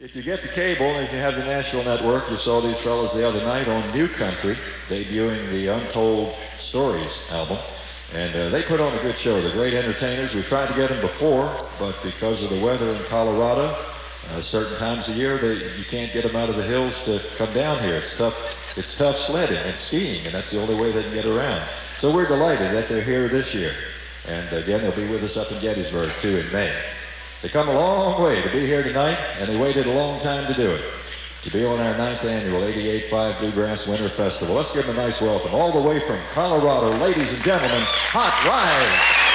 If you get the cable and if you have the Nashville Network, you saw these fellas the other night on New Country, debuting the Untold Stories album. And they put on a good show. They're great entertainers. We tried to get them before, but because of the weather in Colorado, certain times of year, you can't get them out of the hills to come down here. It's tough sledding and skiing, and that's the only way they can get around. So we're delighted that they're here this year. And again, they'll be with us up in Gettysburg, too, in May. They come a long way to be here tonight, and they waited a long time to do it, to be on our 9th annual 88.5 Bluegrass Winter Festival. Let's give them a nice welcome. All the way from Colorado, ladies and gentlemen, Hot Ride.